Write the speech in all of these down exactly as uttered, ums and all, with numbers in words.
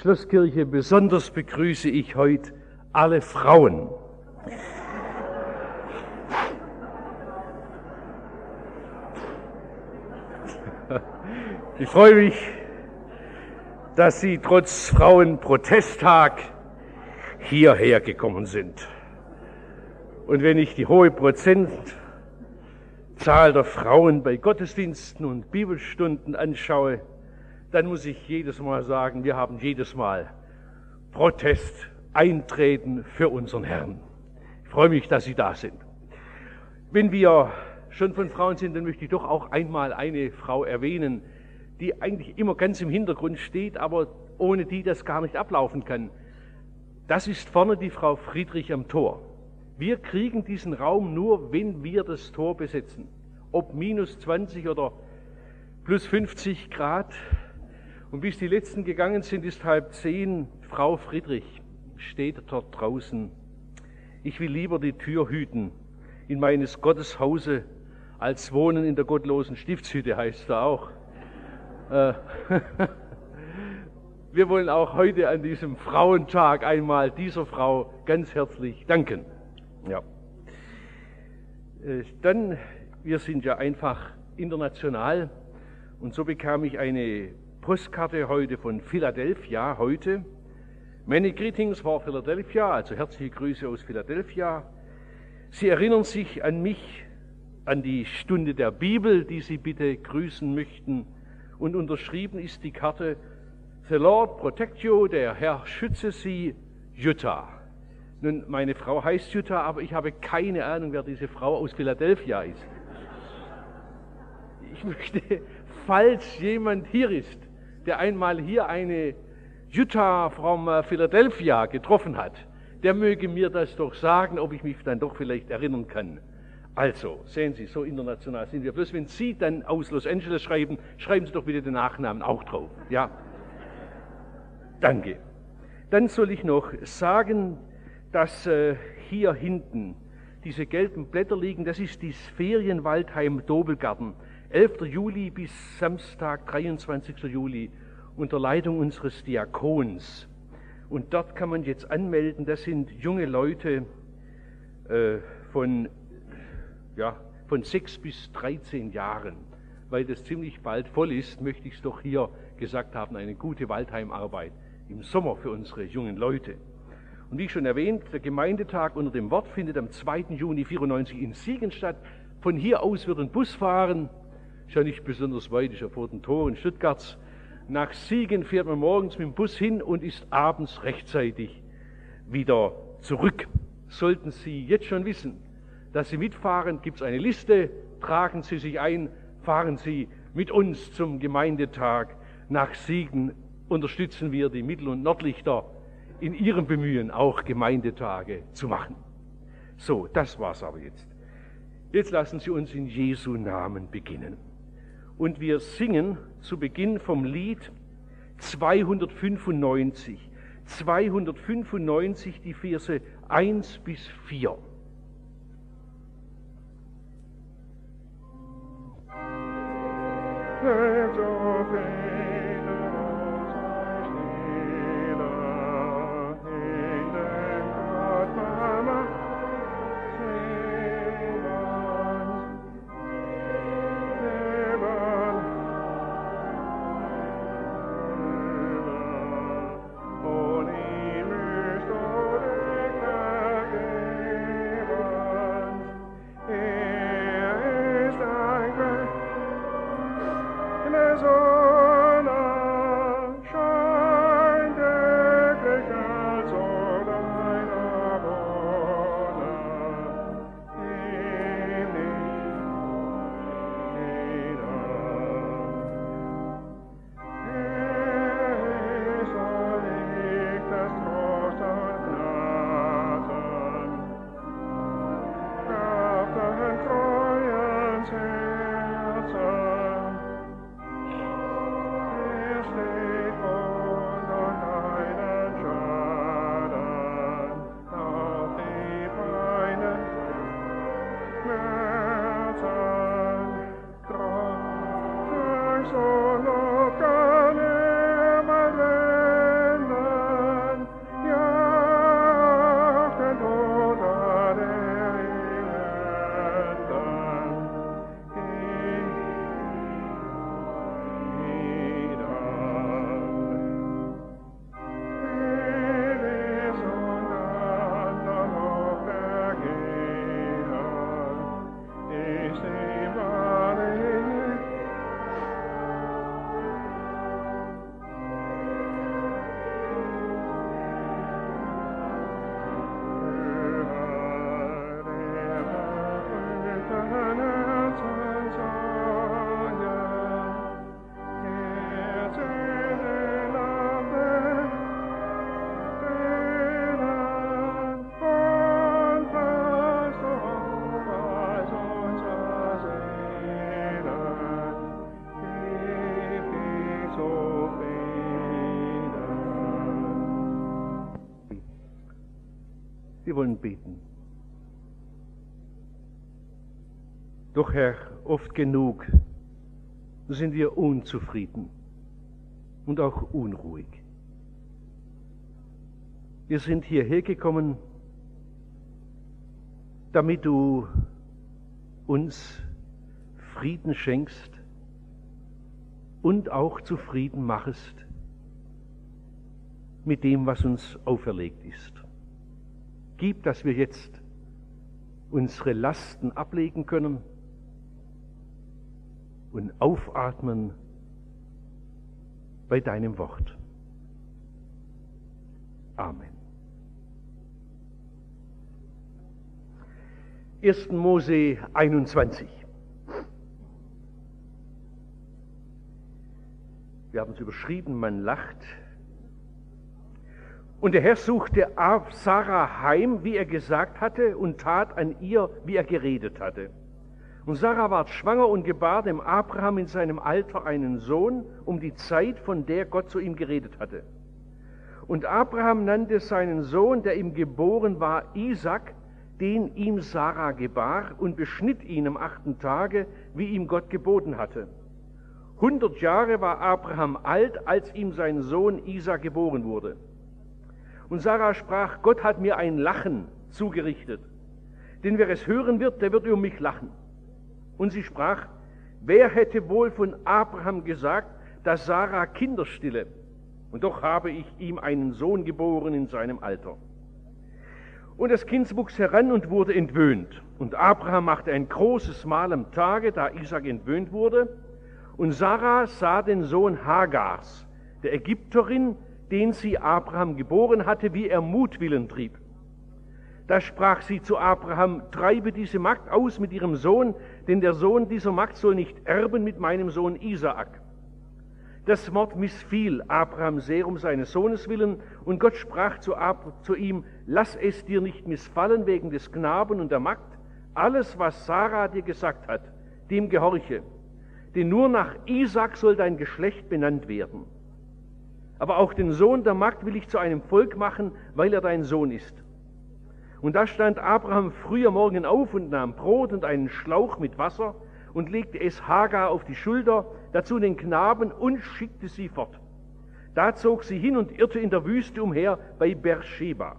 Schlosskirche. Besonders begrüße ich heute alle Frauen. Ich freue mich, dass Sie trotz Frauenprotesttag hierher gekommen sind. Und wenn ich die hohe Prozentzahl der Frauen bei Gottesdiensten und Bibelstunden anschaue, dann muss ich jedes Mal sagen, wir haben jedes Mal Protest, Eintreten für unseren Herrn. Ich freue mich, dass Sie da sind. Wenn wir schon von Frauen sind, dann möchte ich doch auch einmal eine Frau erwähnen, die eigentlich immer ganz im Hintergrund steht, aber ohne die das gar nicht ablaufen kann. Das ist vorne die Frau Friedrich am Tor. Wir kriegen diesen Raum nur, wenn wir das Tor besetzen. Ob minus zwanzig oder plus fünfzig Grad. Und bis die Letzten gegangen sind, ist halb zehn. Frau Friedrich steht dort draußen. Ich will lieber die Tür hüten in meines Gottes Hause, als wohnen in der gottlosen Stiftshütte, heißt da auch. Wir wollen auch heute an diesem Frauentag einmal dieser Frau ganz herzlich danken. Ja. Dann, wir sind ja einfach international und so bekam ich eine Postkarte heute von Philadelphia heute. Many greetings for Philadelphia, also herzliche Grüße aus Philadelphia. Sie erinnern sich an mich, an die Stunde der Bibel, die Sie bitte grüßen möchten. Und unterschrieben ist die Karte, The Lord protect you, der Herr schütze Sie, Jutta. Nun, meine Frau heißt Jutta, aber ich habe keine Ahnung, wer diese Frau aus Philadelphia ist. Ich möchte, falls jemand hier ist, der einmal hier eine Jutta from Philadelphia getroffen hat, der möge mir das doch sagen, ob ich mich dann doch vielleicht erinnern kann. Also, sehen Sie, so international sind wir. Bloß wenn Sie dann aus Los Angeles schreiben, schreiben Sie doch bitte den Nachnamen auch drauf. Ja, danke. Dann soll ich noch sagen, dass äh, hier hinten diese gelben Blätter liegen, das ist das Ferienwaldheim Dobelgarten. elfter Juli bis Samstag, dreiundzwanzigster Juli, unter Leitung unseres Diakons. Und dort kann man jetzt anmelden, das sind junge Leute äh, von Ja, von sechs bis dreizehn Jahren, weil das ziemlich bald voll ist, möchte ich es doch hier gesagt haben, eine gute Waldheimarbeit im Sommer für unsere jungen Leute. Und wie schon erwähnt, der Gemeindetag unter dem Wort findet am zweiten Juni vierundneunzig in Siegen statt. Von hier aus wird ein Bus fahren, ist ja nicht besonders weit, ist ja vor den Toren Stuttgarts. Nach Siegen fährt man morgens mit dem Bus hin und ist abends rechtzeitig wieder zurück. Sollten Sie jetzt schon wissen, dass Sie mitfahren, gibt es eine Liste, tragen Sie sich ein, fahren Sie mit uns zum Gemeindetag nach Siegen, unterstützen wir die Mittel- und Nordlichter in ihrem Bemühen, auch Gemeindetage zu machen. So, das war's aber jetzt. Jetzt lassen Sie uns in Jesu Namen beginnen. Und wir singen zu Beginn vom Lied zweihundertfünfundneunzig. zweihundertfünfundneunzig, die Verse eins bis vier. Let your faith arouse stiller, in den Gott Mama, sing uns, Leben, und ihm ist oder Klage, Wir wollen beten. Doch Herr, oft genug sind wir unzufrieden und auch unruhig. Wir sind hierher gekommen, damit du uns Frieden schenkst und auch zufrieden machest mit dem, was uns auferlegt ist. Gib, dass wir jetzt unsere Lasten ablegen können und aufatmen bei deinem Wort. Amen. erster Mose einundzwanzig. Wir haben es überschrieben, man lacht. Und der Herr suchte Sarah heim, wie er gesagt hatte, und tat an ihr, wie er geredet hatte. Und Sarah ward schwanger und gebar dem Abraham in seinem Alter einen Sohn, um die Zeit, von der Gott zu ihm geredet hatte. Und Abraham nannte seinen Sohn, der ihm geboren war, Isaak, den ihm Sarah gebar, und beschnitt ihn am achten Tage, wie ihm Gott geboten hatte. Hundert Jahre war Abraham alt, als ihm sein Sohn Isaak geboren wurde. Und Sarah sprach, Gott hat mir ein Lachen zugerichtet, denn wer es hören wird, der wird über mich lachen. Und sie sprach, wer hätte wohl von Abraham gesagt, dass Sarah Kinder stille? Und doch habe ich ihm einen Sohn geboren in seinem Alter. Und das Kind wuchs heran und wurde entwöhnt. Und Abraham machte ein großes Mahl am Tage, da Isaak entwöhnt wurde. Und Sarah sah den Sohn Hagars, der Ägypterin, den sie Abraham geboren hatte, wie er Mutwillen trieb. Da sprach sie zu Abraham, treibe diese Magd aus mit ihrem Sohn, denn der Sohn dieser Magd soll nicht erben mit meinem Sohn Isaak. Das Wort missfiel Abraham sehr um seines Sohnes willen, und Gott sprach zu, Ab- zu ihm, lass es dir nicht missfallen wegen des Knaben und der Magd, alles, was Sarah dir gesagt hat, dem gehorche, denn nur nach Isaak soll dein Geschlecht benannt werden. Aber auch den Sohn der Magd will ich zu einem Volk machen, weil er dein Sohn ist. Und da stand Abraham früh am Morgen auf und nahm Brot und einen Schlauch mit Wasser und legte es Hagar auf die Schulter, dazu den Knaben, und schickte sie fort. Da zog sie hin und irrte in der Wüste umher bei Beersheba.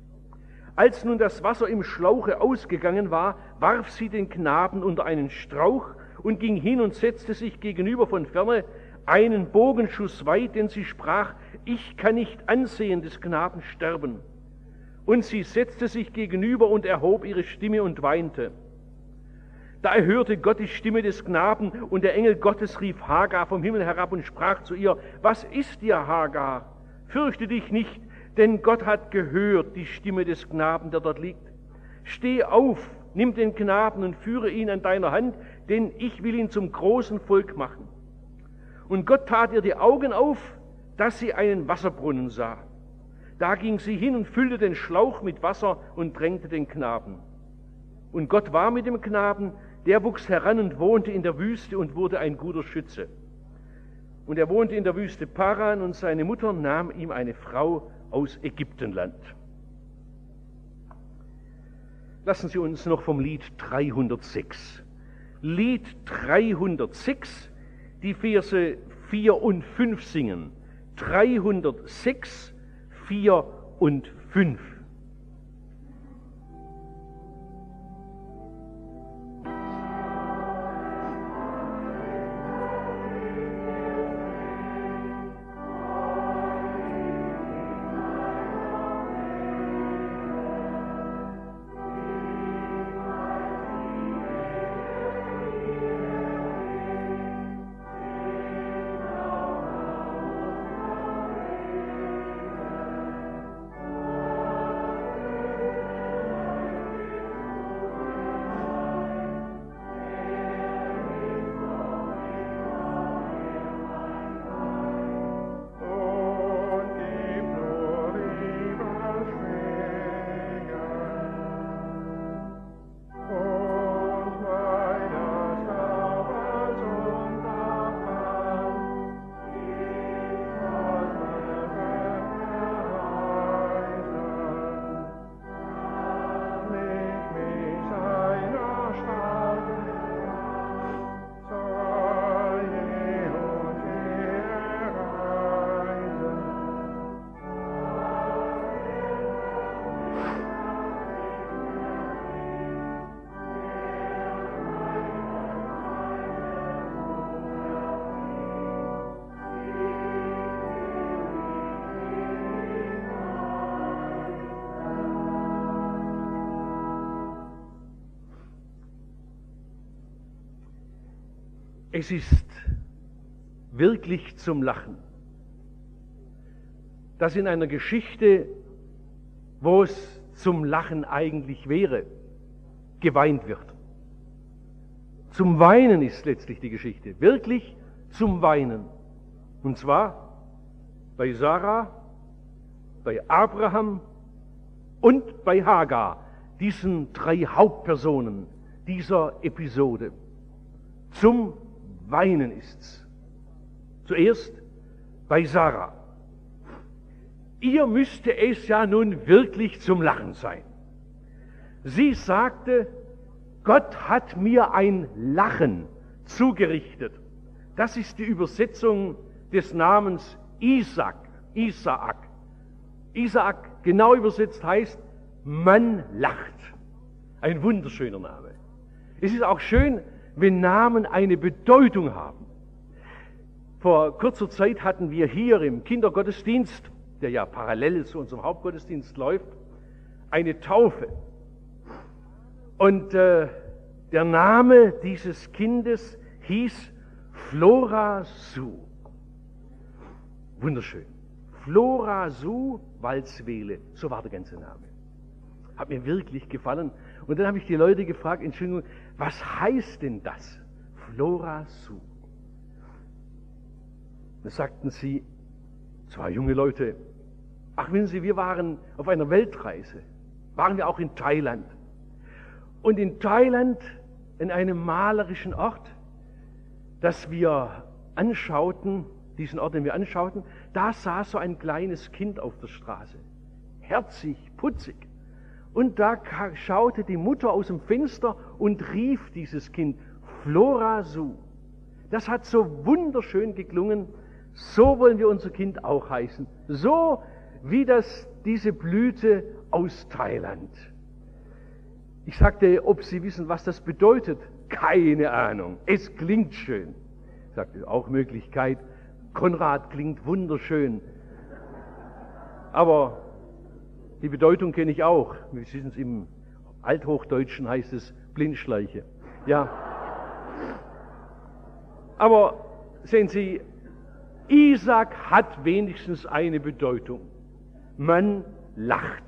Als nun das Wasser im Schlauche ausgegangen war, warf sie den Knaben unter einen Strauch und ging hin und setzte sich gegenüber von ferne, einen Bogenschuss weit, denn sie sprach, ich kann nicht ansehen des Knaben sterben. Und sie setzte sich gegenüber und erhob ihre Stimme und weinte. Da erhörte Gott die Stimme des Knaben, und der Engel Gottes rief Hagar vom Himmel herab und sprach zu ihr, was ist dir, Hagar? Fürchte dich nicht, denn Gott hat gehört die Stimme des Knaben, der dort liegt. Steh auf, nimm den Knaben und führe ihn an deiner Hand, denn ich will ihn zum großen Volk machen. Und Gott tat ihr die Augen auf, dass sie einen Wasserbrunnen sah. Da ging sie hin und füllte den Schlauch mit Wasser und drängte den Knaben. Und Gott war mit dem Knaben, der wuchs heran und wohnte in der Wüste und wurde ein guter Schütze. Und er wohnte in der Wüste Paran, und seine Mutter nahm ihm eine Frau aus Ägyptenland. Lassen Sie uns noch vom Lied dreihundertsechs. Lied dreihundertsechs, die Verse vier und fünf singen. dreihundertsechs, vier und fünf. Es ist wirklich zum Lachen, dass in einer Geschichte, wo es zum Lachen eigentlich wäre, geweint wird. Zum Weinen ist letztlich die Geschichte, wirklich zum Weinen. Und zwar bei Sarah, bei Abraham und bei Hagar, diesen drei Hauptpersonen dieser Episode. Zum Weinen ist's. Zuerst bei Sarah. Ihr müsste es ja nun wirklich zum Lachen sein. Sie sagte, Gott hat mir ein Lachen zugerichtet. Das ist die Übersetzung des Namens Isaac. Isaak. Isaak, genau übersetzt, heißt, man lacht. Ein wunderschöner Name. Es ist auch schön, wenn Namen eine Bedeutung haben. Vor kurzer Zeit hatten wir hier im Kindergottesdienst, der ja parallel zu unserem Hauptgottesdienst läuft, eine Taufe. Und äh, der Name dieses Kindes hieß Flora Sue. Wunderschön. Flora Sue Walzwele, so war der ganze Name. Hat mir wirklich gefallen. Und dann habe ich die Leute gefragt, Entschuldigung, was heißt denn das? Flora Sue. Da sagten sie, zwei junge Leute, ach wissen Sie, wir waren auf einer Weltreise, waren wir auch in Thailand. Und in Thailand, in einem malerischen Ort, das wir anschauten, diesen Ort, den wir anschauten, da saß so ein kleines Kind auf der Straße. Herzig, putzig. Und da schaute die Mutter aus dem Fenster und rief dieses Kind, Flora Sue. Das hat so wunderschön geklungen. So wollen wir unser Kind auch heißen. So wie das, diese Blüte aus Thailand. Ich sagte, ob Sie wissen, was das bedeutet? Keine Ahnung. Es klingt schön. Ich sagte, auch Möglichkeit. Konrad klingt wunderschön. Aber die Bedeutung kenne ich auch. Wir wissen es, im Althochdeutschen heißt es Blindschleiche. Ja. Aber sehen Sie, Isaac hat wenigstens eine Bedeutung. Man lacht.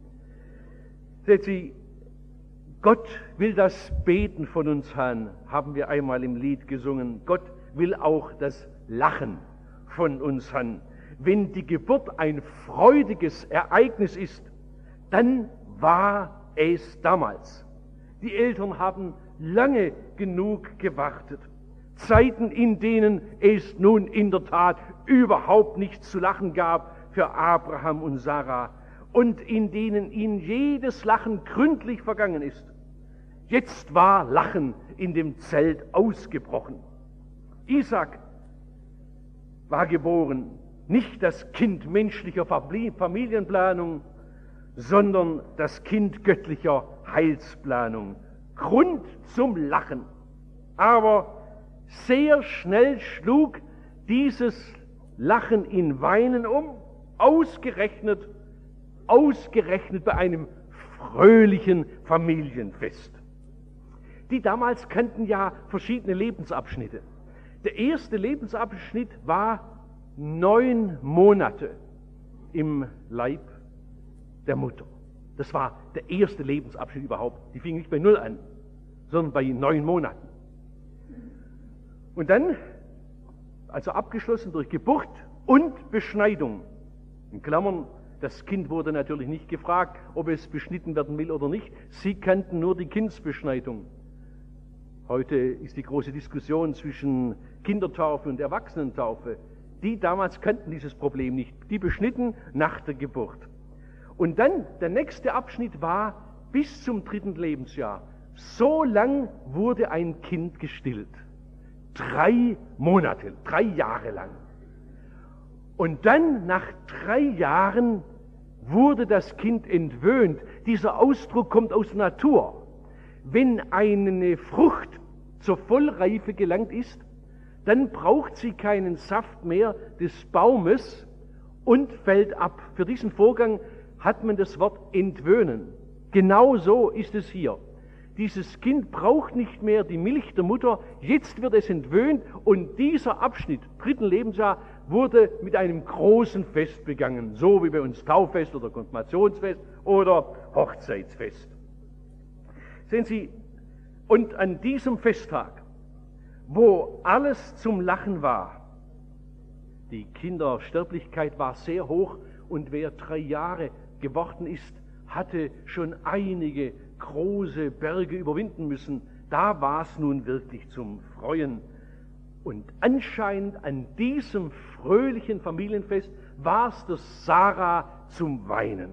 Sehen Sie, Gott will das Beten von uns hören, haben wir einmal im Lied gesungen. Gott will auch das Lachen von uns hören. Wenn die Geburt ein freudiges Ereignis ist, dann war es damals. Die Eltern haben lange genug gewartet. Zeiten, in denen es nun in der Tat überhaupt nichts zu lachen gab für Abraham und Sarah und in denen ihnen jedes Lachen gründlich vergangen ist. Jetzt war Lachen in dem Zelt ausgebrochen. Isaac war geboren, nicht das Kind menschlicher Familienplanung, sondern das Kind göttlicher Heilsplanung. Grund zum Lachen. Aber sehr schnell schlug dieses Lachen in Weinen um, ausgerechnet, ausgerechnet bei einem fröhlichen Familienfest. Die damals kannten ja verschiedene Lebensabschnitte. Der erste Lebensabschnitt war neun Monate im Leib der Mutter. Das war der erste Lebensabschnitt überhaupt. Die fing nicht bei Null an, sondern bei neun Monaten. Und dann, also abgeschlossen durch Geburt und Beschneidung. In Klammern, das Kind wurde natürlich nicht gefragt, ob es beschnitten werden will oder nicht. Sie kannten nur die Kindsbeschneidung. Heute ist die große Diskussion zwischen Kindertaufe und Erwachsenentaufe. Die damals kannten dieses Problem nicht. Die beschnitten nach der Geburt. Und dann, der nächste Abschnitt war bis zum dritten Lebensjahr. So lang wurde ein Kind gestillt. Drei Monate, drei Jahre lang. Und dann, nach drei Jahren, wurde das Kind entwöhnt. Dieser Ausdruck kommt aus der Natur. Wenn eine Frucht zur Vollreife gelangt ist, dann braucht sie keinen Saft mehr des Baumes und fällt ab. Für diesen Vorgang hat man das Wort entwöhnen. Genau so ist es hier. Dieses Kind braucht nicht mehr die Milch der Mutter, jetzt wird es entwöhnt und dieser Abschnitt, dritten Lebensjahr, wurde mit einem großen Fest begangen, so wie bei uns Tauffest oder Konfirmationsfest oder Hochzeitsfest. Sehen Sie, und an diesem Festtag, wo alles zum Lachen war, die Kindersterblichkeit war sehr hoch und wer drei Jahre geworden ist, hatte schon einige große Berge überwinden müssen. Da war es nun wirklich zum Freuen. Und anscheinend an diesem fröhlichen Familienfest war es der Sarah zum Weinen.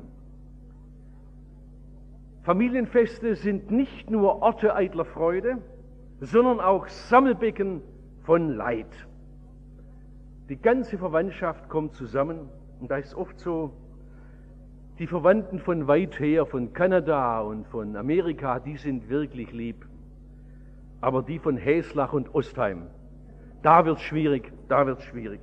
Familienfeste sind nicht nur Orte eitler Freude, sondern auch Sammelbecken von Leid. Die ganze Verwandtschaft kommt zusammen und da ist oft so, die Verwandten von weit her, von Kanada und von Amerika, die sind wirklich lieb. Aber die von Häslach und Ostheim, da wird's schwierig, da wird's schwierig.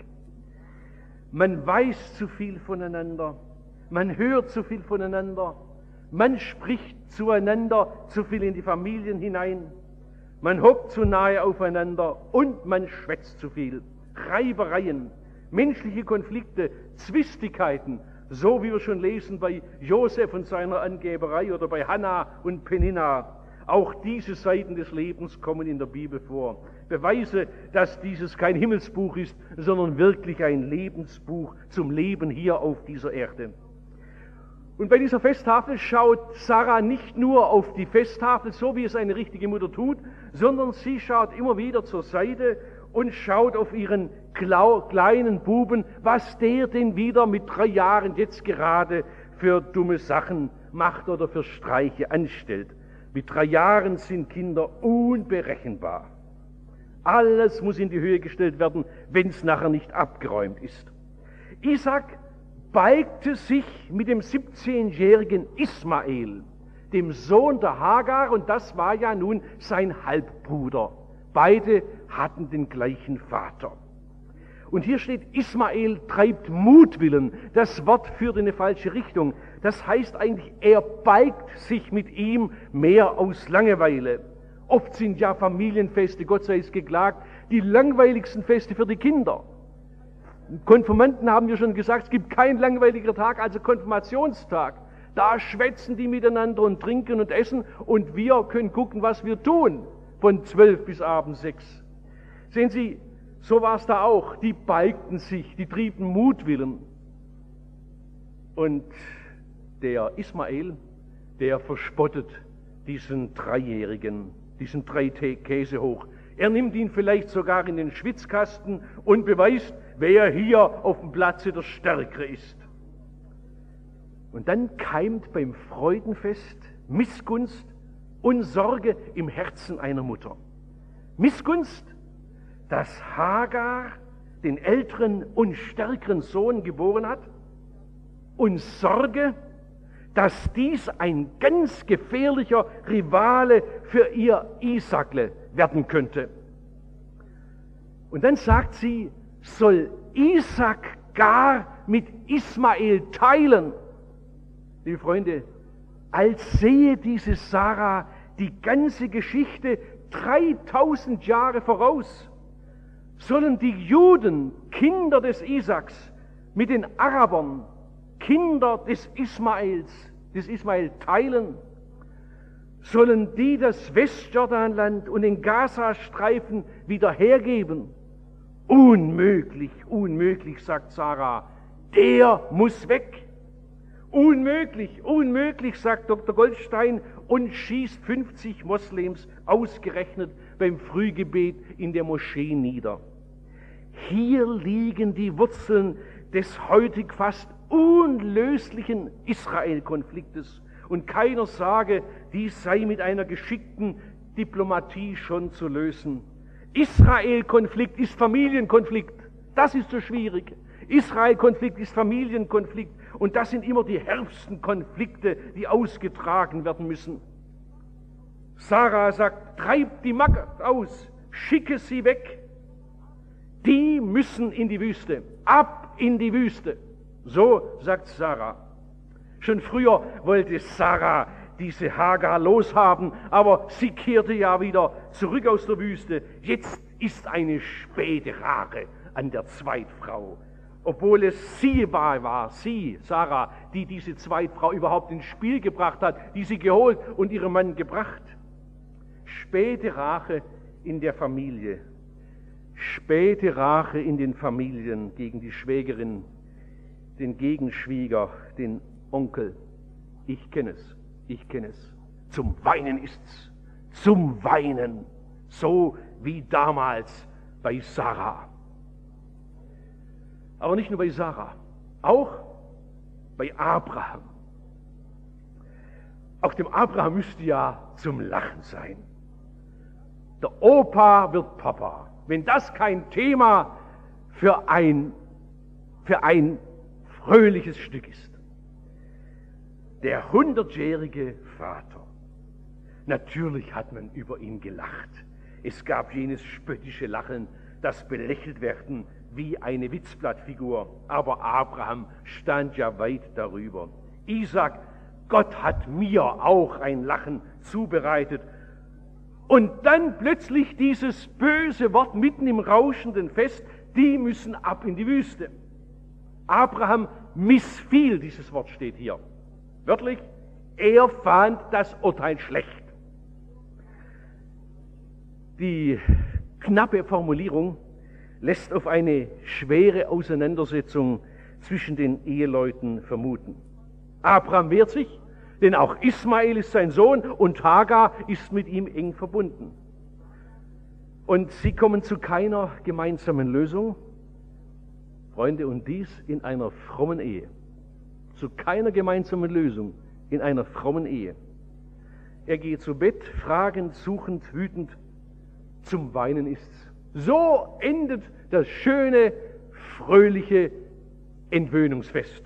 Man weiß zu viel voneinander, man hört zu viel voneinander, man spricht zueinander zu viel in die Familien hinein, man hockt zu nahe aufeinander und man schwätzt zu viel. Reibereien, menschliche Konflikte, Zwistigkeiten, so wie wir schon lesen bei Josef und seiner Angeberei oder bei Hannah und Peninna. Auch diese Seiten des Lebens kommen in der Bibel vor. Beweise, dass dieses kein Himmelsbuch ist, sondern wirklich ein Lebensbuch zum Leben hier auf dieser Erde. Und bei dieser Festtafel schaut Sarah nicht nur auf die Festtafel, so wie es eine richtige Mutter tut, sondern sie schaut immer wieder zur Seite und schaut auf ihren kleinen Buben, was der denn wieder mit drei Jahren jetzt gerade für dumme Sachen macht oder für Streiche anstellt. Mit drei Jahren sind Kinder unberechenbar. Alles muss in die Höhe gestellt werden, wenn es nachher nicht abgeräumt ist. Isaac beugte sich mit dem siebzehnjährigen Ismael, dem Sohn der Hagar, und das war ja nun sein Halbbruder. Beide hatten den gleichen Vater. Und hier steht, Ismael treibt Mutwillen. Das Wort führt in eine falsche Richtung. Das heißt eigentlich, er beugt sich mit ihm mehr aus Langeweile. Oft sind ja Familienfeste, Gott sei es geklagt, die langweiligsten Feste für die Kinder. Konfirmanden haben wir schon gesagt, es gibt keinen langweiliger Tag als Konfirmationstag. Da schwätzen die miteinander und trinken und essen und wir können gucken, was wir tun, von zwölf bis abends sechs. Sehen Sie, so war es da auch. Die beugten sich, die trieben Mutwillen. Und der Ismael, der verspottet diesen Dreijährigen, diesen drei Käse hoch. Er nimmt ihn vielleicht sogar in den Schwitzkasten und beweist, wer hier auf dem Platze der Stärkere ist. Und dann keimt beim Freudenfest Missgunst und Sorge im Herzen einer Mutter. Missgunst, dass Hagar den älteren und stärkeren Sohn geboren hat, und Sorge, dass dies ein ganz gefährlicher Rivale für ihr Isaakle werden könnte. Und dann sagt sie, soll Isaak gar mit Ismael teilen? Liebe Freunde, als sehe diese Sarah die ganze Geschichte dreitausend Jahre voraus. Sollen die Juden, Kinder des Isaaks, mit den Arabern, Kinder des Ismaels, des Ismael teilen? Sollen die das Westjordanland und den Gazastreifen wieder hergeben? Unmöglich, unmöglich, sagt Sarah, der muss weg. Unmöglich, unmöglich, sagt Doktor Goldstein und schießt fünfzig Moslems ausgerechnet beim Frühgebet in der Moschee nieder. Hier liegen die Wurzeln des heutig fast unlöslichen Israel-Konfliktes. Und keiner sage, dies sei mit einer geschickten Diplomatie schon zu lösen. Israel-Konflikt ist Familienkonflikt. Das ist so schwierig. Israel-Konflikt ist Familienkonflikt. Und das sind immer die härtesten Konflikte, die ausgetragen werden müssen. Sarah sagt, treib die Magd aus, schicke sie weg. Die müssen in die Wüste, ab in die Wüste. So sagt Sarah. Schon früher wollte Sarah diese Hagar loshaben, aber sie kehrte ja wieder zurück aus der Wüste. Jetzt ist eine späte Rache an der Zweitfrau, obwohl es sie war, war sie, Sarah, die diese Zweitfrau überhaupt ins Spiel gebracht hat, die sie geholt und ihrem Mann gebracht. Späte Rache in der Familie, späte Rache in den Familien gegen die Schwägerin, den Gegenschwieger, den Onkel. Ich kenne es, ich kenne es. Zum Weinen ist's, zum Weinen, so wie damals bei Sarah. Aber nicht nur bei Sarah, auch bei Abraham. Auch dem Abraham müsste ja zum Lachen sein. Der Opa wird Papa. Wenn das kein Thema für ein, für ein fröhliches Stück ist. Der hundertjährige Vater. Natürlich hat man über ihn gelacht. Es gab jenes spöttische Lachen, das belächelt werden wie eine Witzblattfigur. Aber Abraham stand ja weit darüber. Isaac, Gott hat mir auch ein Lachen zubereitet. Und dann plötzlich dieses böse Wort mitten im rauschenden Fest, die müssen ab in die Wüste. Abraham missfiel, dieses Wort steht hier. Wörtlich, er fand das Urteil schlecht. Die knappe Formulierung lässt auf eine schwere Auseinandersetzung zwischen den Eheleuten vermuten. Abraham wehrt sich, denn auch Ismael ist sein Sohn und Hagar ist mit ihm eng verbunden. Und sie kommen zu keiner gemeinsamen Lösung, Freunde, und dies in einer frommen Ehe. Zu keiner gemeinsamen Lösung in einer frommen Ehe. Er geht zu Bett, fragend, suchend, wütend, zum Weinen ist's. So endet das schöne, fröhliche Entwöhnungsfest.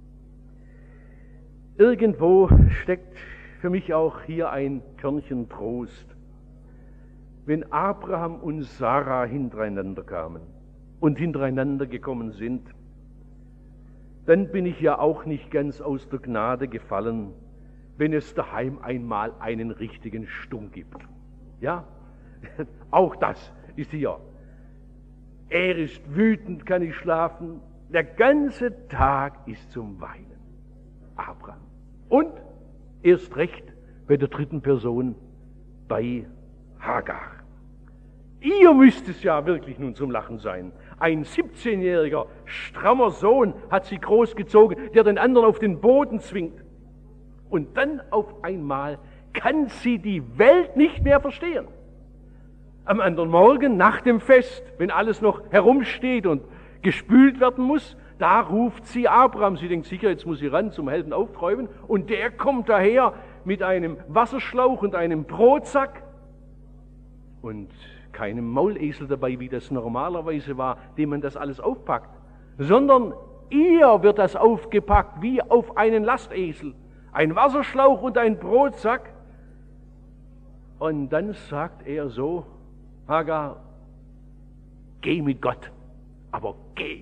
Irgendwo steckt für mich auch hier ein Körnchen Trost. Wenn Abraham und Sarah hintereinander kamen und hintereinander gekommen sind, dann bin ich ja auch nicht ganz aus der Gnade gefallen, wenn es daheim einmal einen richtigen Stumm gibt. Ja, auch das ist hier. Er ist wütend, kann nicht schlafen. Der ganze Tag ist zum Weinen. Abraham. Und erst recht bei der dritten Person, bei Hagar. Ihr müsst es ja wirklich nun zum Lachen sein. Ein siebzehnjähriger, strammer Sohn hat sie großgezogen, der den anderen auf den Boden zwingt. Und dann auf einmal kann sie die Welt nicht mehr verstehen. Am anderen Morgen, nach dem Fest, wenn alles noch herumsteht und gespült werden muss, da ruft sie Abraham. Sie denkt sicher, jetzt muss sie ran zum Helden aufträumen. Und der kommt daher mit einem Wasserschlauch und einem Brotsack und keinem Maulesel dabei, wie das normalerweise war, dem man das alles aufpackt, sondern ihr wird das aufgepackt wie auf einen Lastesel. Ein Wasserschlauch und ein Brotsack. Und dann sagt er so: Hagar, geh mit Gott, aber geh.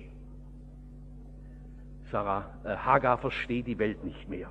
Sarah, äh, Hagar versteht die Welt nicht mehr.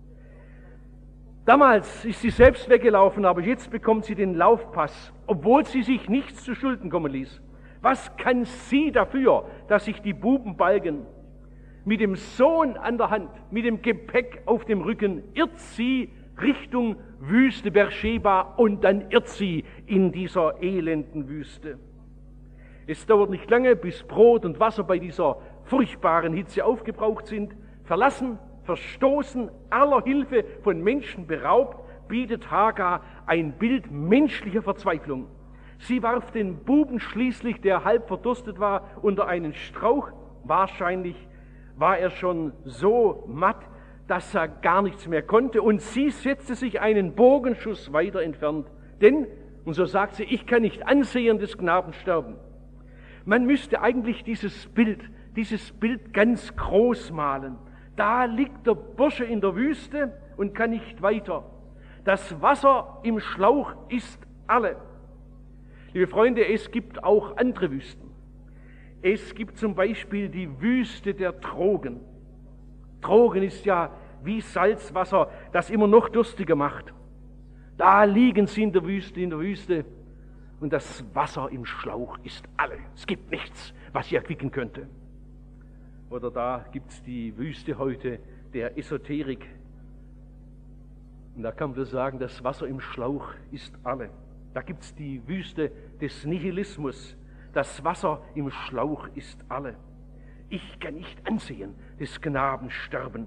Damals ist sie selbst weggelaufen, aber jetzt bekommt sie den Laufpass, obwohl sie sich nichts zu Schulden kommen ließ. Was kann sie dafür, dass sich die Buben balgen? Mit dem Sohn an der Hand, mit dem Gepäck auf dem Rücken, irrt sie Richtung Wüste Beersheba und dann irrt sie in dieser elenden Wüste. Es dauert nicht lange, bis Brot und Wasser bei dieser furchtbaren Hitze aufgebraucht sind. Verlassen, verstoßen, aller Hilfe von Menschen beraubt, bietet Hagar ein Bild menschlicher Verzweiflung. Sie warf den Buben schließlich, der halb verdurstet war, unter einen Strauch. Wahrscheinlich war er schon so matt, dass er gar nichts mehr konnte, und sie setzte sich einen Bogenschuss weiter entfernt. Denn, und so sagt sie, ich kann nicht ansehen des Knaben sterben. Man müsste eigentlich dieses Bild, dieses Bild ganz groß malen. Da liegt der Bursche in der Wüste und kann nicht weiter. Das Wasser im Schlauch ist alle. Liebe Freunde, es gibt auch andere Wüsten. Es gibt zum Beispiel die Wüste der Trogen. Trogen ist ja wie Salzwasser, das immer noch durstiger macht. Da liegen sie in der Wüste, in der Wüste, und das Wasser im Schlauch ist alle. Es gibt nichts, was sie erquicken könnte. Oder da gibt es die Wüste heute der Esoterik. Und da kann man sagen, das Wasser im Schlauch ist alle. Da gibt es die Wüste des Nihilismus. Das Wasser im Schlauch ist alle. Ich kann nicht ansehen des Knaben sterben.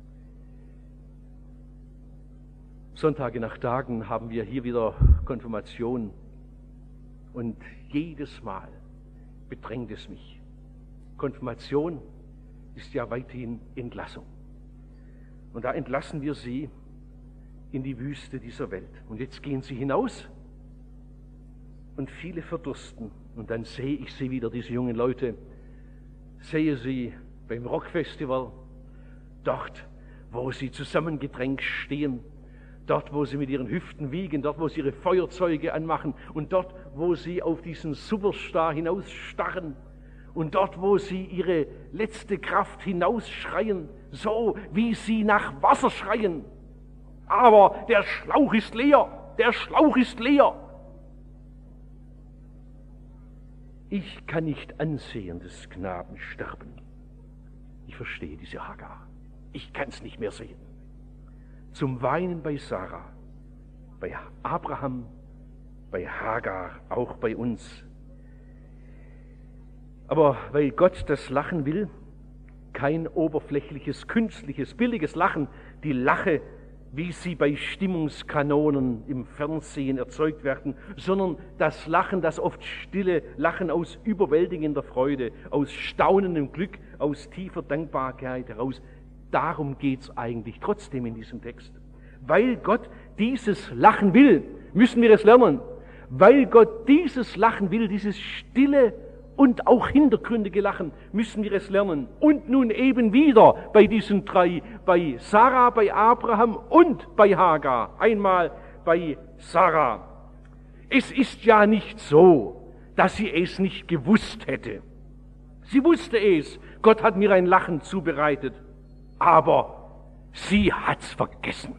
Sonntage nach Tagen haben wir hier wieder Konfirmation. Und jedes Mal bedrängt es mich. Konfirmation ist ja weithin Entlassung. Und da entlassen wir sie in die Wüste dieser Welt. Und jetzt gehen sie hinaus und viele verdursten. Und dann sehe ich sie wieder, diese jungen Leute, sehe sie beim Rockfestival, dort, wo sie zusammengedrängt stehen, dort, wo sie mit ihren Hüften wiegen, dort, wo sie ihre Feuerzeuge anmachen und dort, wo sie auf diesen Superstar hinausstarren und dort, wo sie ihre letzte Kraft hinausschreien, so wie sie nach Wasser schreien. Aber der Schlauch ist leer, der Schlauch ist leer. Ich kann nicht ansehen des Knaben sterben. Ich verstehe diese Hagar. Ich kann es nicht mehr sehen. Zum Weinen bei Sarah, bei Abraham, bei Hagar, auch bei uns. Aber weil Gott das Lachen will, kein oberflächliches, künstliches, billiges Lachen, die Lache, wie sie bei Stimmungskanonen im Fernsehen erzeugt werden, sondern das Lachen, das oft stille Lachen aus überwältigender Freude, aus staunendem Glück, aus tiefer Dankbarkeit heraus. Darum geht es eigentlich trotzdem in diesem Text. Weil Gott dieses Lachen will, müssen wir es lernen. Weil Gott dieses Lachen will, dieses stille und auch hintergründige Lachen, müssen wir es lernen. Und nun eben wieder bei diesen drei, bei Sarah, bei Abraham und bei Hagar. Einmal bei Sarah. Es ist ja nicht so, dass sie es nicht gewusst hätte. Sie wusste es. Gott hat mir ein Lachen zubereitet. Aber sie hat's vergessen.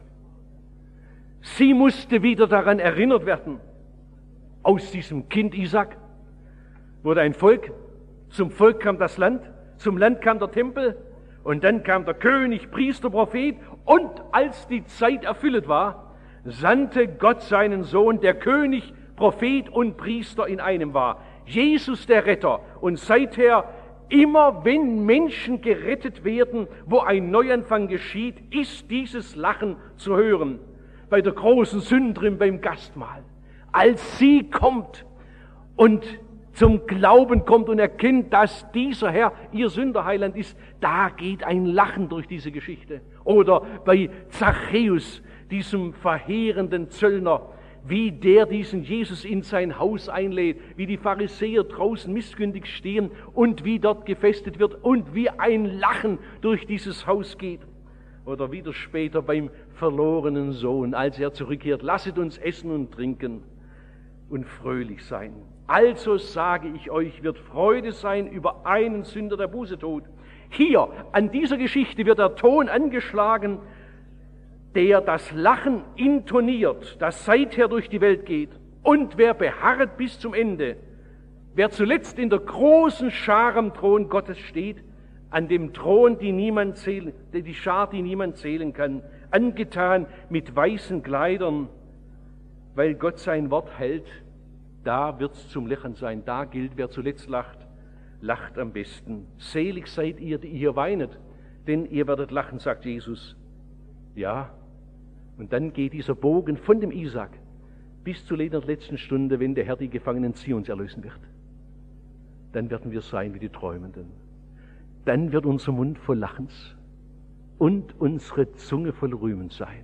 Sie musste wieder daran erinnert werden. Aus diesem Kind Isaac wurde ein Volk, zum Volk kam das Land, zum Land kam der Tempel und dann kam der König, Priester, Prophet und als die Zeit erfüllt war, sandte Gott seinen Sohn, der König, Prophet und Priester in einem war. Jesus der Retter. Und seither, immer wenn Menschen gerettet werden, wo ein Neuanfang geschieht, ist dieses Lachen zu hören. Bei der großen Sünderin beim Gastmahl. Als sie kommt und zum Glauben kommt und erkennt, dass dieser Herr ihr Sünderheiland ist, da geht ein Lachen durch diese Geschichte. Oder bei Zachäus, diesem verheerenden Zöllner, wie der diesen Jesus in sein Haus einlädt, wie die Pharisäer draußen missgündig stehen und wie dort gefestet wird und wie ein Lachen durch dieses Haus geht. Oder wieder später beim verlorenen Sohn, als er zurückkehrt, lasset uns essen und trinken und fröhlich sein. Also sage ich euch, wird Freude sein über einen Sünder, der Buße tut. Hier, an dieser Geschichte wird der Ton angeschlagen, der das Lachen intoniert, das seither durch die Welt geht. Und wer beharrt bis zum Ende, wer zuletzt in der großen Schar am Thron Gottes steht, an dem Thron, die niemand zählen, die Schar, die niemand zählen kann, angetan mit weißen Kleidern, weil Gott sein Wort hält, da wird's zum Lachen sein. Da gilt, wer zuletzt lacht, lacht am besten. Selig seid ihr, die ihr weinet, denn ihr werdet lachen, sagt Jesus. Ja, und dann geht dieser Bogen von dem Isaac bis zu der letzten Stunde, wenn der Herr die Gefangenen Zions erlösen wird. Dann werden wir sein wie die Träumenden. Dann wird unser Mund voll Lachens und unsere Zunge voll Rühmens sein.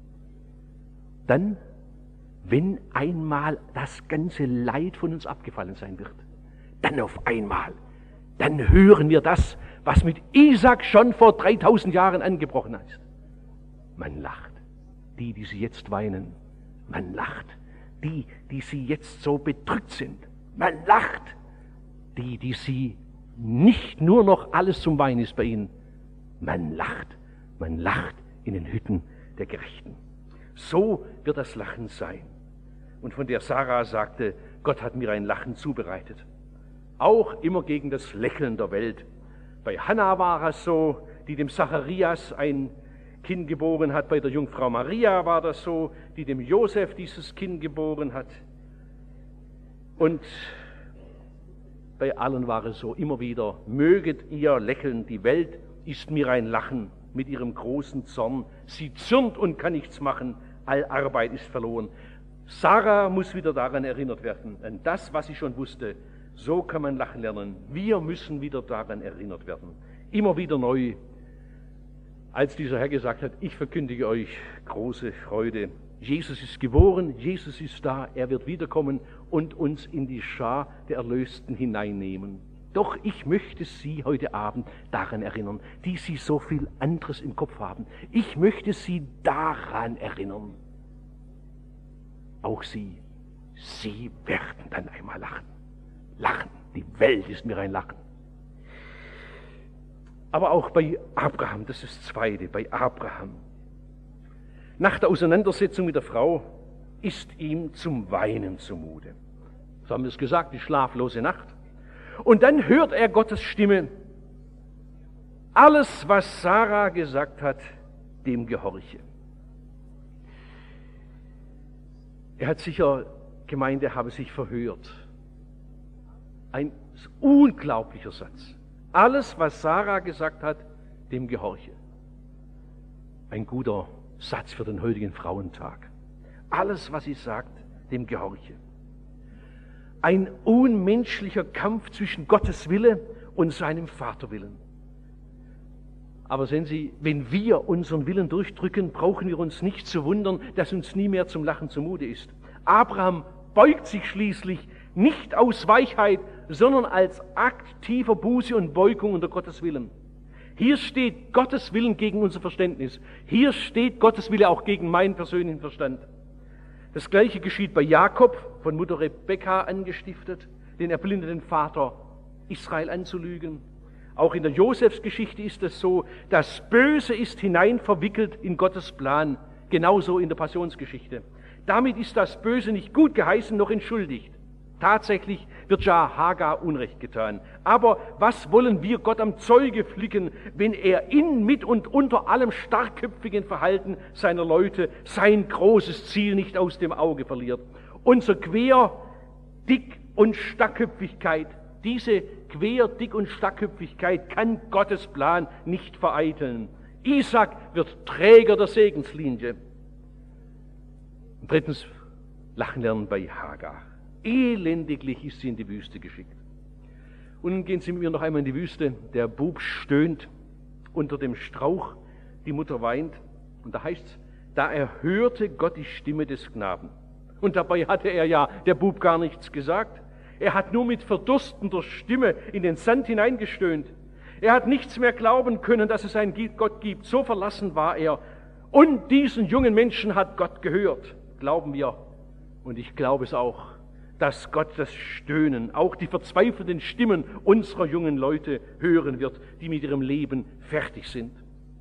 Dann, wenn einmal das ganze Leid von uns abgefallen sein wird, dann auf einmal, dann hören wir das, was mit Isaac schon vor dreitausend Jahren angebrochen ist. Man lacht, die, die sie jetzt weinen. Man lacht, die, die sie jetzt so bedrückt sind. Man lacht, die, die sie nicht nur noch alles zum Weinen ist bei ihnen. Man lacht, man lacht in den Hütten der Gerechten. So wird das Lachen sein. Und von der Sarah sagte, Gott hat mir ein Lachen zubereitet. Auch immer gegen das Lächeln der Welt. Bei Hannah war es so, die dem Zacharias ein Kind geboren hat. Bei der Jungfrau Maria war das so, die dem Josef dieses Kind geboren hat. Und bei allen war es so, immer wieder, möget ihr lächeln, die Welt ist mir ein Lachen mit ihrem großen Zorn. Sie zürnt und kann nichts machen, all Arbeit ist verloren. Sarah muss wieder daran erinnert werden, an das, was sie schon wusste. So kann man lachen lernen. Wir müssen wieder daran erinnert werden. Immer wieder neu. Als dieser Herr gesagt hat, ich verkündige euch große Freude. Jesus ist geboren, Jesus ist da, er wird wiederkommen und uns in die Schar der Erlösten hineinnehmen. Doch ich möchte Sie heute Abend daran erinnern, die Sie so viel anderes im Kopf haben. Ich möchte Sie daran erinnern. Auch Sie, Sie werden dann einmal lachen. Lachen, die Welt ist mir ein Lachen. Aber auch bei Abraham, das ist das Zweite, bei Abraham. Nach der Auseinandersetzung mit der Frau ist ihm zum Weinen zumute. So haben wir es gesagt, die schlaflose Nacht. Und dann hört er Gottes Stimme. Alles, was Sarah gesagt hat, dem gehorche. Er hat sicher gemeint, er habe sich verhört. Ein unglaublicher Satz. Alles, was Sarah gesagt hat, dem gehorche. Ein guter Satz für den heutigen Frauentag. Alles, was sie sagt, dem gehorche. Ein unmenschlicher Kampf zwischen Gottes Wille und seinem Vaterwillen. Aber sehen Sie, wenn wir unseren Willen durchdrücken, brauchen wir uns nicht zu wundern, dass uns nie mehr zum Lachen zumute ist. Abraham beugt sich schließlich nicht aus Weichheit, sondern als Akt tiefer Buße und Beugung unter Gottes Willen. Hier steht Gottes Willen gegen unser Verständnis. Hier steht Gottes Wille auch gegen meinen persönlichen Verstand. Das Gleiche geschieht bei Jakob, von Mutter Rebekka angestiftet, den erblindeten Vater Israel anzulügen. Auch in der Josefsgeschichte ist es so, das Böse ist hinein verwickelt in Gottes Plan, genauso in der Passionsgeschichte. Damit ist das Böse nicht gut geheißen, noch entschuldigt. Tatsächlich wird ja Hagar Unrecht getan. Aber was wollen wir Gott am Zeuge flicken, wenn er in, mit und unter allem starkköpfigen Verhalten seiner Leute sein großes Ziel nicht aus dem Auge verliert? Unser Quer, Dick und Stackköpfigkeit, diese Quer, Dick und Stackköpfigkeit kann Gottes Plan nicht vereiteln. Isaac wird Träger der Segenslinie. Und drittens, lachen lernen bei Hagar. Elendiglich ist sie in die Wüste geschickt. Und nun gehen Sie mit mir noch einmal in die Wüste. Der Bub stöhnt unter dem Strauch, die Mutter weint. Und da heißt es, da erhörte Gott die Stimme des Knaben. Und dabei hatte er ja, der Bub, gar nichts gesagt. Er hat nur mit verdurstender Stimme in den Sand hineingestöhnt. Er hat nichts mehr glauben können, dass es einen Gott gibt. So verlassen war er. Und diesen jungen Menschen hat Gott gehört. Glauben wir. Und ich glaube es auch, dass Gott das Stöhnen, auch die verzweifelten Stimmen unserer jungen Leute hören wird, die mit ihrem Leben fertig sind.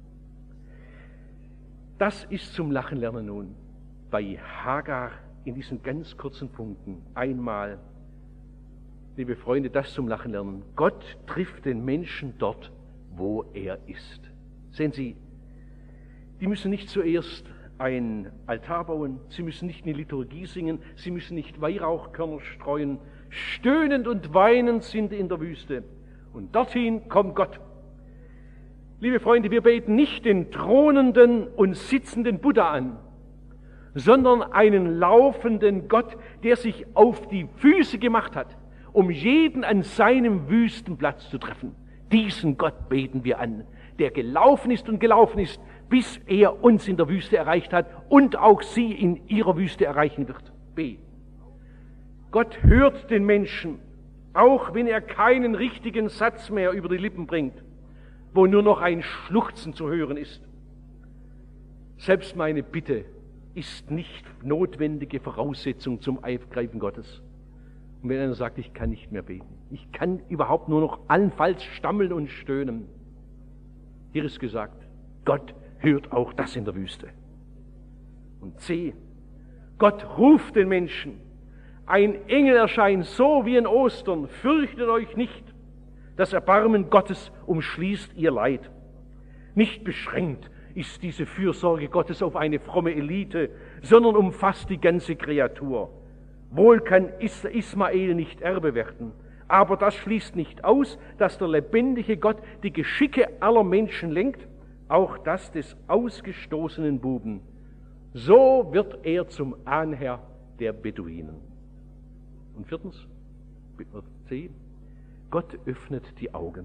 Das ist zum Lachen lernen nun. Bei Hagar in diesen ganz kurzen Punkten einmal, liebe Freunde, das zum Lachen lernen. Gott trifft den Menschen dort, wo er ist. Sehen Sie, die müssen nicht zuerst ein Altar bauen, sie müssen nicht eine Liturgie singen, sie müssen nicht Weihrauchkörner streuen. Stöhnend und weinend sind in der Wüste. Und dorthin kommt Gott. Liebe Freunde, wir beten nicht den thronenden und sitzenden Buddha an, sondern einen laufenden Gott, der sich auf die Füße gemacht hat, um jeden an seinem Wüstenplatz zu treffen. Diesen Gott beten wir an, der gelaufen ist und gelaufen ist, bis er uns in der Wüste erreicht hat und auch sie in ihrer Wüste erreichen wird. B. Gott hört den Menschen, auch wenn er keinen richtigen Satz mehr über die Lippen bringt, wo nur noch ein Schluchzen zu hören ist. Selbst meine Bitte ist nicht notwendige Voraussetzung zum Eingreifen Gottes. Und wenn einer sagt, ich kann nicht mehr beten, ich kann überhaupt nur noch allenfalls stammeln und stöhnen. Hier ist gesagt, Gott hört auch das in der Wüste. Und C, Gott ruft den Menschen. Ein Engel erscheint, so wie in Ostern. Fürchtet euch nicht. Das Erbarmen Gottes umschließt ihr Leid. Nicht beschränkt ist diese Fürsorge Gottes auf eine fromme Elite, sondern umfasst die ganze Kreatur. Wohl kann Is- Ismael nicht Erbe werden, aber das schließt nicht aus, dass der lebendige Gott die Geschicke aller Menschen lenkt, auch das des ausgestoßenen Buben. So wird er zum Ahnherr der Beduinen. Und viertens, C, Gott öffnet die Augen.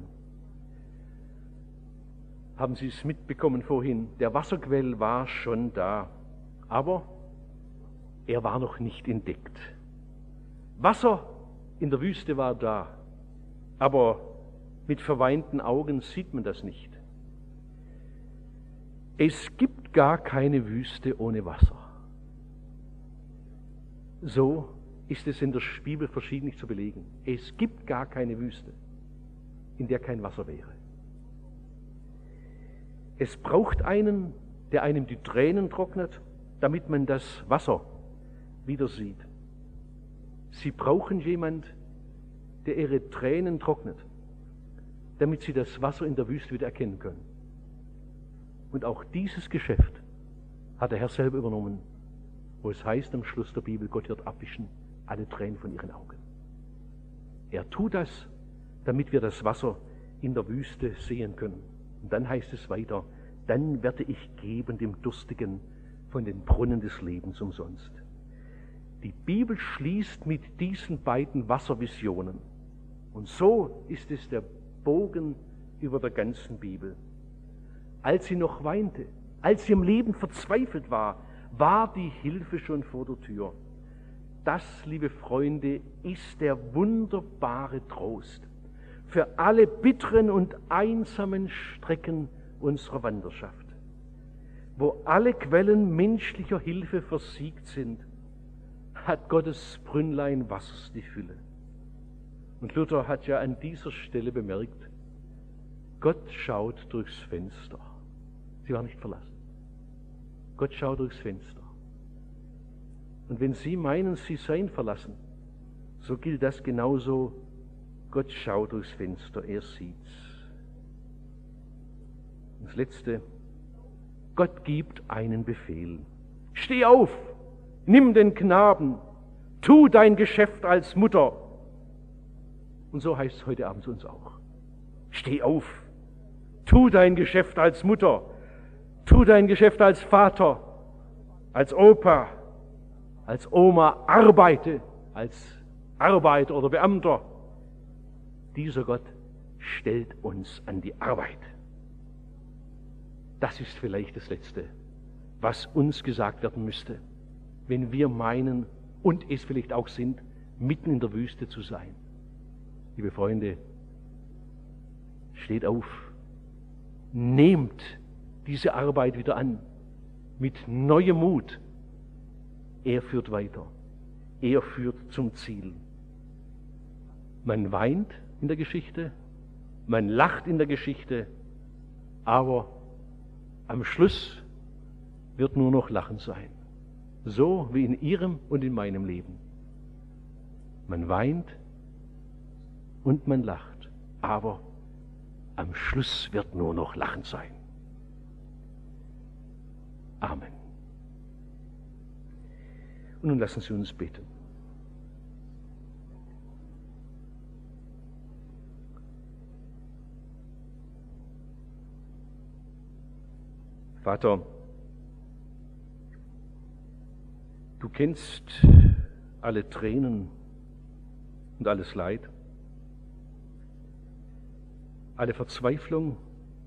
Haben Sie es mitbekommen vorhin? Der Wasserquell war schon da, aber er war noch nicht entdeckt. Wasser in der Wüste war da, aber mit verweinten Augen sieht man das nicht. Es gibt gar keine Wüste ohne Wasser. So ist es in der Bibel verschiedentlich zu belegen. Es gibt gar keine Wüste, in der kein Wasser wäre. Es braucht einen, der einem die Tränen trocknet, damit man das Wasser wieder sieht. Sie brauchen jemand, der ihre Tränen trocknet, damit sie das Wasser in der Wüste wieder erkennen können. Und auch dieses Geschäft hat der Herr selber übernommen, wo es heißt am Schluss der Bibel, Gott wird abwischen alle Tränen von ihren Augen. Er tut das, damit wir das Wasser in der Wüste sehen können. Und dann heißt es weiter, dann werde ich geben dem Durstigen von den Brunnen des Lebens umsonst. Die Bibel schließt mit diesen beiden Wasservisionen. Und so ist es der Bogen über der ganzen Bibel. Als sie noch weinte, als sie im Leben verzweifelt war, war die Hilfe schon vor der Tür. Das, liebe Freunde, ist der wunderbare Trost für alle bitteren und einsamen Strecken unserer Wanderschaft. Wo alle Quellen menschlicher Hilfe versiegt sind, hat Gottes Brünnlein Wassers die Fülle. Und Luther hat ja an dieser Stelle bemerkt, Gott schaut durchs Fenster. Sie war nicht verlassen. Gott schaut durchs Fenster. Und wenn Sie meinen, Sie seien verlassen, so gilt das genauso. Gott schaut durchs Fenster, er sieht's. Und das Letzte, Gott gibt einen Befehl. Steh auf, nimm den Knaben, tu dein Geschäft als Mutter. Und so heißt es heute Abend zu uns auch. Steh auf, tu dein Geschäft als Mutter, tu dein Geschäft als Vater, als Opa, als Oma, arbeite als Arbeiter oder Beamter. Dieser Gott stellt uns an die Arbeit. Das ist vielleicht das Letzte, was uns gesagt werden müsste, wenn wir meinen, und es vielleicht auch sind, mitten in der Wüste zu sein. Liebe Freunde, steht auf, nehmt diese Arbeit wieder an, mit neuem Mut. Er führt weiter, er führt zum Ziel. Man weint in der Geschichte, man lacht in der Geschichte, aber am Schluss wird nur noch Lachen sein. So wie in Ihrem und in meinem Leben. Man weint und man lacht, aber am Schluss wird nur noch Lachen sein. Amen. Und nun lassen Sie uns beten. Vater, du kennst alle Tränen und alles Leid, alle Verzweiflung.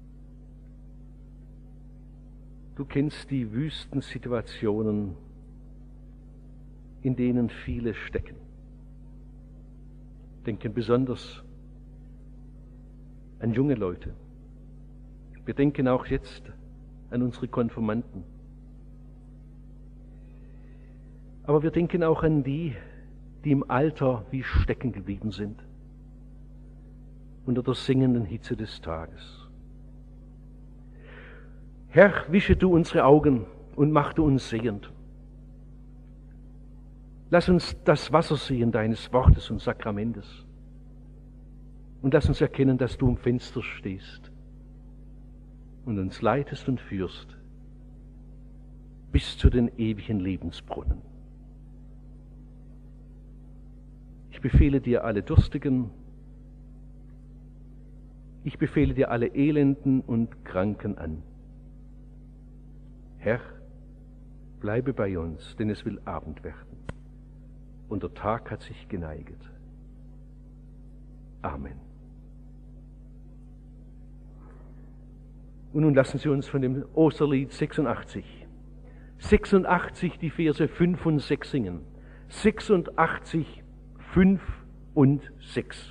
Du kennst die wüsten Situationen, in denen viele stecken. Denken besonders an junge Leute. Wir denken auch jetzt an unsere Konfirmanden. Aber wir denken auch an die, die im Alter wie stecken geblieben sind, unter der singenden Hitze des Tages. Herr, wische du unsere Augen und mach du uns sehend. Lass uns das Wasser sehen deines Wortes und Sakramentes. Und lass uns erkennen, dass du am Fenster stehst und uns leitest und führst bis zu den ewigen Lebensbrunnen. Ich befehle dir alle Durstigen, ich befehle dir alle Elenden und Kranken an. Herr, bleibe bei uns, denn es will Abend werden und der Tag hat sich geneiget. Amen. Und nun lassen Sie uns von dem Osterlied sechsundachtzig, sechsundachtzig die Verse fünf und sechs singen. sechsundachtzig, fünf und sechs.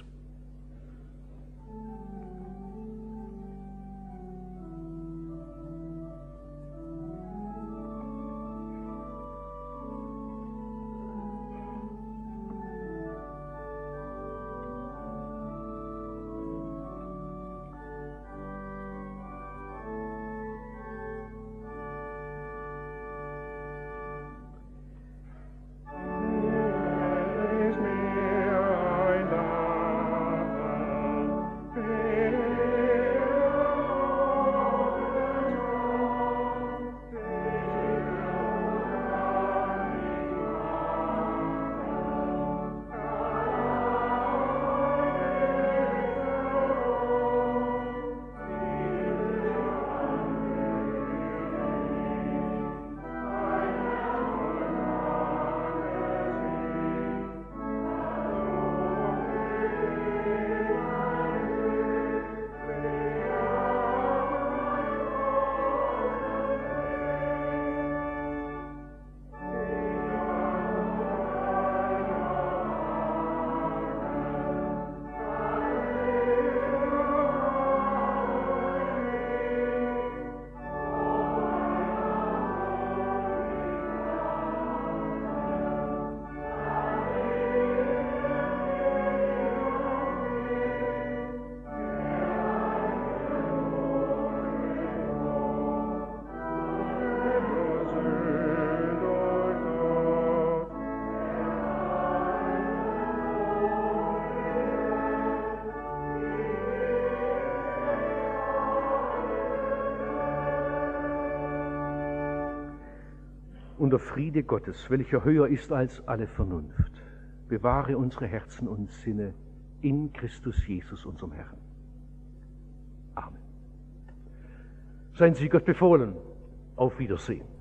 Und der Friede Gottes, welcher höher ist als alle Vernunft, bewahre unsere Herzen und Sinne in Christus Jesus, unserem Herrn. Amen. Seien Sie Gott befohlen. Auf Wiedersehen.